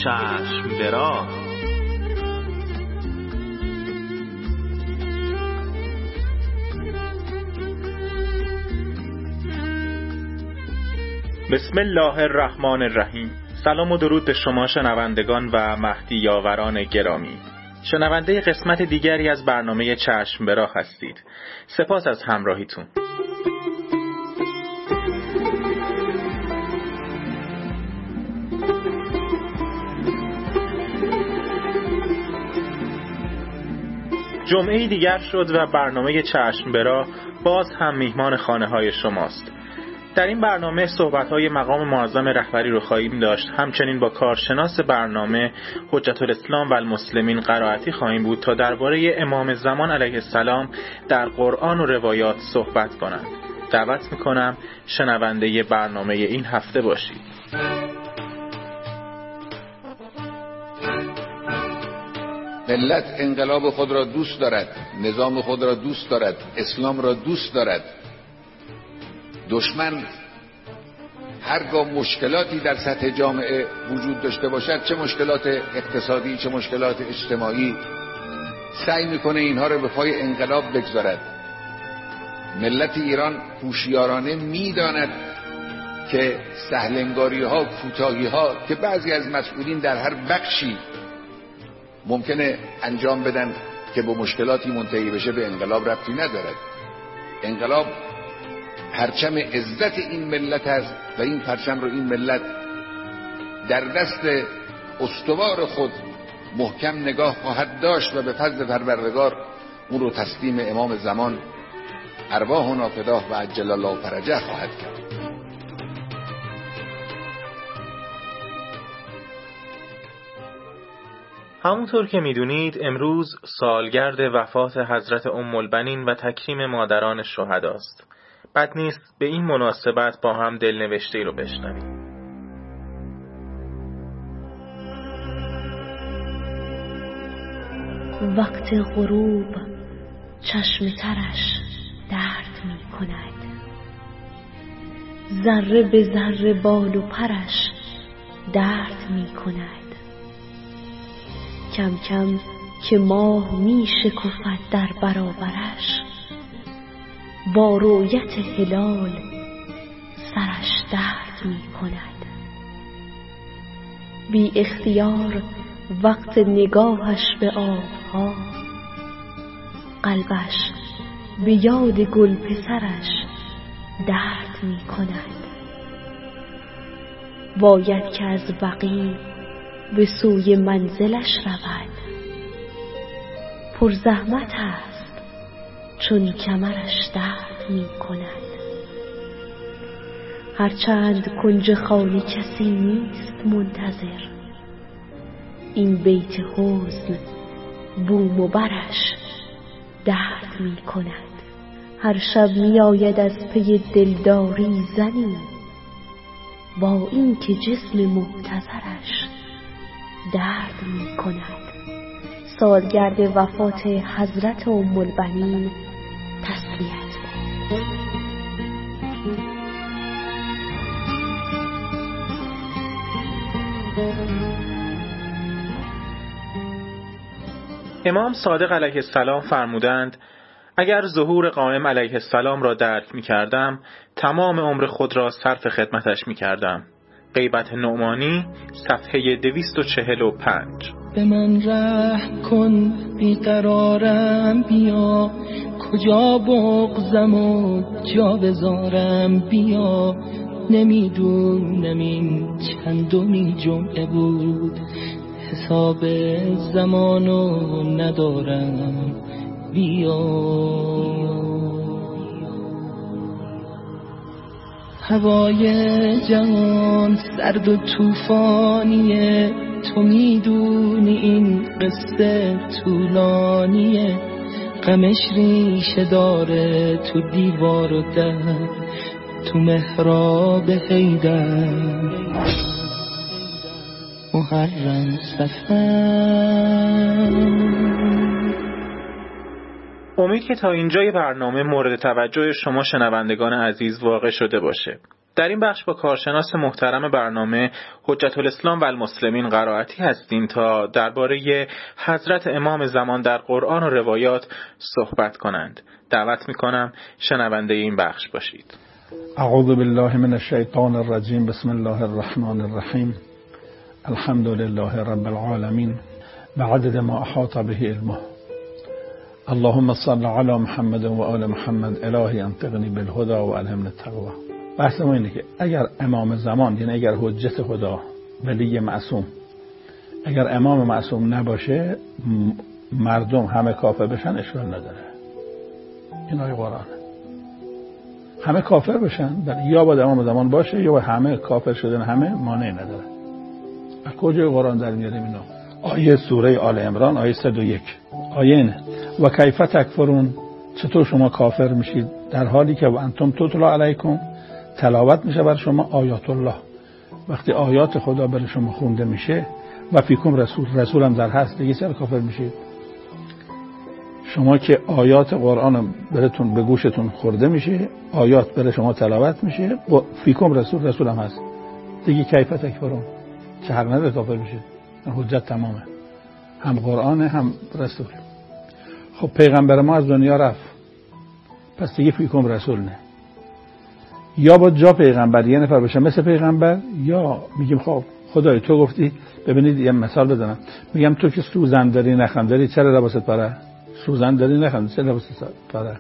چشم برا. بسم الله الرحمن الرحیم. سلام و درود به شما شنوندگان و مهدی یاوران گرامی. شنونده قسمت دیگری از برنامه چشم برا هستید. سپاس از همراهیتون. جمعه دیگر شد و برنامه چشم برا باز هم میهمان خانه های شماست. در این برنامه صحبت‌های مقام معظم رهبری رو خواهیم داشت. همچنین با کارشناس برنامه حجت الاسلام و المسلمین قرائتی خواهیم بود تا درباره امام زمان علیه السلام در قرآن و روایات صحبت کنند. دعوت می‌کنم شنونده برنامه این هفته باشید. ملت انقلاب خود را دوست دارد، نظام خود را دوست دارد، اسلام را دوست دارد. دشمن هرگاه مشکلاتی در سطح جامعه وجود داشته باشد، چه مشکلات اقتصادی چه مشکلات اجتماعی، سعی میکنه اینها رو به پای انقلاب بگذارد. ملت ایران هوشیارانه میداند که سهلنگاری ها، کوتاهی ها که بعضی از مسئولین در هر بخشی ممکنه انجام بدن که به مشکلاتی منتهی بشه، به انقلاب ربطی ندارد. انقلاب پرچم عزت این ملت است و این پرچم رو این ملت در دست استوار خود محکم نگاه خواهد داشت و به فضل پروردگار اون رو تسلیم امام زمان ارواحنا فداه و عجل الله فرجه خواهد کرد. همونطور که میدونید امروز سالگرد وفات حضرت ام البنین و تکریم مادران شهداست. بد نیست به این مناسبت با هم دلنوشته‌ای رو بشنویم. وقت غروب چشم ترش درد می کند، ذره به ذره بال و پرش درد می کند. کم کم که ماه می شکفد در برابرش، با رؤیت هلال سرش درد می کند. بی اختیار وقت نگاهش به آبها، قلبش به یاد گل پسرش درد می کند. باید که از بقیع به سوی منزلش رود، پر زحمت است چون کمرش درد می کند. هرچند کنج خانه کسی نیست منتظر، این بیت حزن بوم و برش درد می کند. هر شب می آید از پی دلداری زنی، با این که جسم محتضرش درد می کند. سالگرد وفات حضرت ام البنین تسلیت. امام صادق علیه السلام فرمودند اگر ظهور قائم علیه السلام را درک می کردم تمام عمر خود را صرف خدمتش می کردم. غیبت نعمانی صفحه 245. به من رحم کن بیقرارم بیا، کجا بغضم و جا بذارم بیا. نمیدونم این چندمی جمعه بود، حساب زمانو ندارم بیا. هوای جهان سرد و طوفانیه، تو میدونی این قصه طولانیه. غمش ریشه داره تو دیوار و در، تو محراب حیدر محرم سفر. امید که تا اینجای برنامه مورد توجه شما شنوندگان عزیز واقع شده باشه. در این بخش با کارشناس محترم برنامه حجت الاسلام و المسلمین قرائتی هستیم تا درباره حضرت امام زمان در قرآن و روایات صحبت کنند. دعوت میکنم شنونده این بخش باشید. اعوذ بالله من الشیطان الرجیم. بسم الله الرحمن الرحیم. الحمد لله رب العالمین بعدد ما احاط به علمه. اللهم صل علی محمد و آل محمد. الهی انطقنی بالهدى و الهمنی التقوی. بحث ما اینه که اگر امام زمان، یعنی اگر حجت خدا، ولی معصوم، اگر امام معصوم نباشه مردم همه کافر بشن اشکال نداره. این آیه قرآنه. همه کافر بشن، یا باید امام زمان باشه یا باید همه کافر شدن، همه مانع نداره. از کجای قرآن در میاریم اینو؟ آیه سوره آل عمران آیه 101. آیه اینه: و کیف تکفرون، چطور شما کافر میشید در حالی که و انتم تتلی علیکم، تلاوت میشه بر شما آیات الله. وقتی آیات خدا بر شما خونده میشه و فیکم رسول هم در هست، دیگه چرا کافر میشید؟ شما که آیات قرآن براتون به گوشتون خورده میشه، آیات بر شما تلاوت میشه، فیکم رسول هم هست، دیگه کیف تکفرون، چه حق نداره کافر بشید؟ حجت تمامه، هم قرآن هم رسول. خب پیغمبر ما از دنیا رفت، پس دیگه فیکم رسول نه. یا با جا پیغمبر یه نفر بشه مثل پیغمبر، یا میگیم خب خدای تو گفتی. ببینید یه مثال بزنم، میگم تو که سوزن داری نخم داری، چرا لباست پره؟ سوزن داری نخم چرا لباست پره؟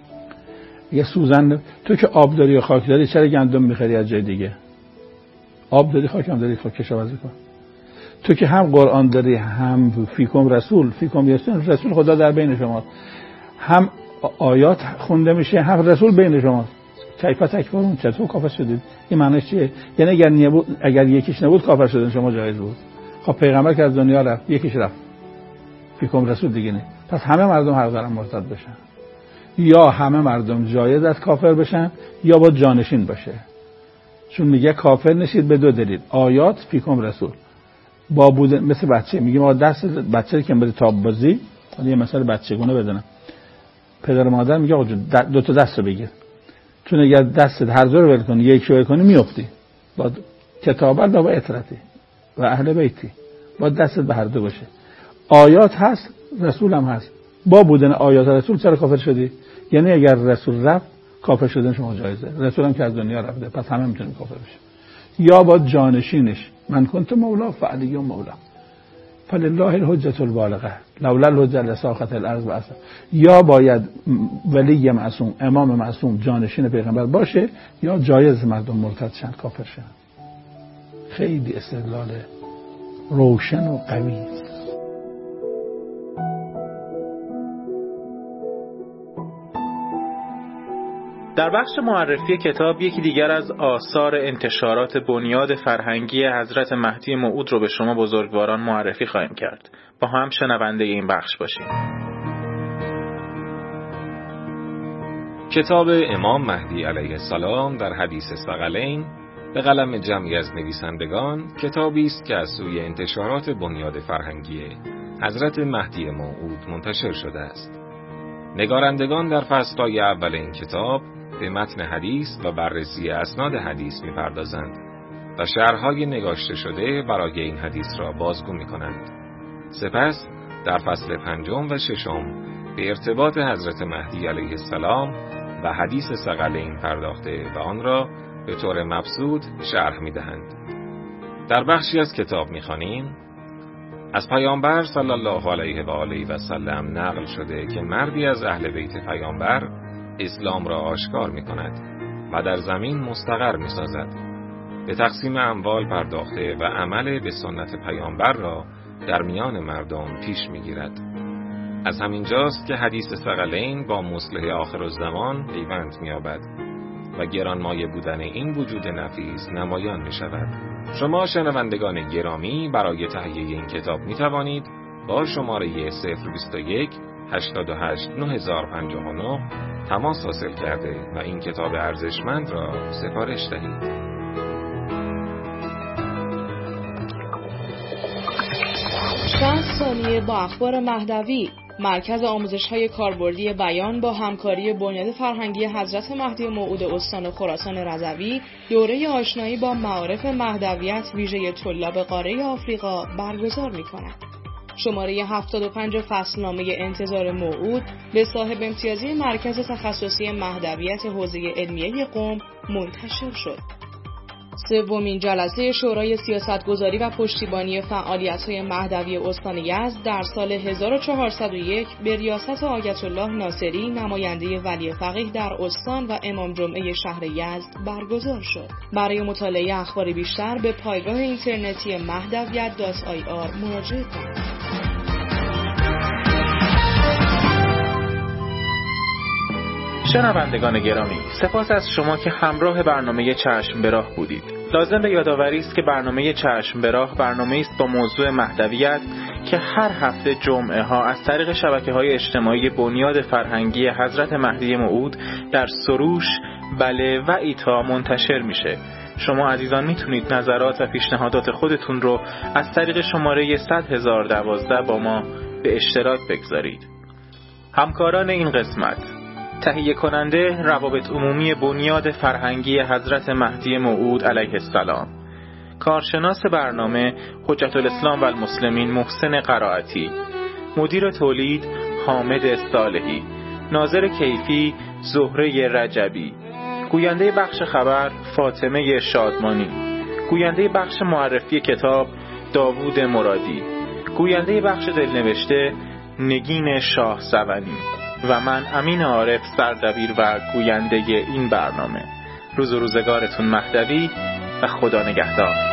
یه سوزن. تو که آب داری و خاک داری، چرا گندم میخری از جای دیگه؟ آب داری خاک هم داری، خاک کشاورزی کن. تو که هم قرآن داری هم فیکم رسول، فیکم رسول خدا در بین شما، هم آیات خونده میشه هم رسول بین شما، کیف تکفرون، چطور کافر شدید؟ این معنیش چیه؟ یعنی اگر یکیش نبود کافر شدن شما جایز بود. خب پیغمبر که از دنیا رفت، یکیش رفت، فیکم رسول دیگه نه. پس همه مردم حق دارن مرتد بشن، یا همه مردم جایز از کافر بشن یا با جانشین باشه. چون میگه کافر نشید به دو دلیل: آیات، فیکم رسول. با بوده مثل بچه، میگیم آقا دست بچه که بره تاب بازی، یه مثال بچگونه بزنم، پدر مادر میگه آقا دو تا دست رو بگیر، چون اگر دست هر دو رو ول کنی یکی رو کنی میافتی. با کتابت و اطرتی و اهل بیتی با دست به هر دو باشه. آیات هست، رسول هم هست. با بودن آیات رسول چرا کافر شدی؟ یعنی اگر رسول رفت کافر شدن شما جایزه، رسول هم که از دنیا رفته، پس همه میتونیم کافر بشیم. یا با جانشینش، من کنت مولا فعلی مولا فلله الحجة البالغه لولا الحجة لساقط الارض بأسر. یا باید ولی معصوم، امام معصوم، جانشین پیغمبر باشه، یا جایز مردم مرتد شن، کافر شن. خیلی استدلال روشن و قوی. در بخش معرفی کتاب یکی دیگر از آثار انتشارات بنیاد فرهنگی حضرت مهدی موعود رو به شما بزرگواران معرفی خواهیم کرد. با هم شنونده این بخش باشیم. کتاب امام مهدی علیه السلام در حدیث ثقلین به قلم جمعی از نویسندگان، کتابی است که از سوی انتشارات بنیاد فرهنگی حضرت مهدی موعود منتشر شده است. نگارندگان در فصل‌های اول این کتاب به متن حدیث و بررسی اسناد حدیث می‌پردازند و شرح‌های نگاشته شده برای این حدیث را بازگو می‌کنند. سپس در فصل 5 و 6 به ارتباط حضرت مهدی علیه السلام و حدیث ثقلین پرداخته و آن را به طور مبسوط شرح می‌دهند. در بخشی از کتاب می‌خوانیم: از پیامبر صلی الله علیه و آله و سلم نقل شده که مردی از اهل بیت پیامبر اسلام را آشکار می کند و در زمین مستقر می سازد. به تقسیم اموال پرداخته و عمل به سنت پیامبر را در میان مردم پیش می گیرد. از همین جاست که حدیث ثقلین با مصلح آخرالزمان پیوند می یابد و گرانمایه بودن این وجود نفیس نمایان می شود. شما شنوندگان گرامی برای تهیه این کتاب می توانید با شماره 021 88 9059 تماس حاصل کرده و این کتاب ارزشمند را سفارش دهید. 60 ثانیه با اخبار مهدوی، مرکز آموزش‌های کاربردی بیان با همکاری بنیاد فرهنگی حضرت مهدی موعود استان خراسان رضوی دوره آشنایی با معارف مهدویت ویژه طلاب قاره آفریقا برگزار می‌کند. شماره 75 فصلنامه انتظار موعود به صاحب امتیازی مرکز تخصصی مهدویت حوزه علمیه قم منتشر شد. سومین جلسه شورای سیاستگذاری و پشتیبانی فعالیت‌های مهدوی استان یزد در سال 1401 به ریاست آیت الله ناصری نماینده ولی فقیه در استان و امام جمعه شهر یزد برگزار شد. برای مطالعه اخبار بیشتر به پایگاه اینترنتی mahdaviat.ir مراجعه کنید. شنوندگان گرامی، سپاس از شما که همراه برنامه چشم به راه بودید. لازم به یادآوری است که برنامه چشم به راه برنامه است با موضوع مهدویت که هر هفته جمعه ها از طریق شبکه‌های اجتماعی بنیاد فرهنگی حضرت مهدی موعود در سروش، بله و ایتا منتشر میشه. شما عزیزان میتونید نظرات و پیشنهادات خودتون رو از طریق شماره 100,012 با ما به اشتراک بگذارید. همکاران این قسمت: تهیه کننده روابط عمومی بنیاد فرهنگی حضرت مهدی موعود علیه السلام، کارشناس برنامه حجت الاسلام و المسلمین محسن قرائتی، مدیر تولید حامد صالحی، ناظر کیفی زهره رجبی، گوینده بخش خبر فاطمه شادمانی، گوینده بخش معرفی کتاب داوود مرادی، گوینده بخش دلنوشته نگین شاه سوانی و من امین عارف سردبیر و گوینده این برنامه. روز و روزگارتون مهدوی و خدا نگهدار.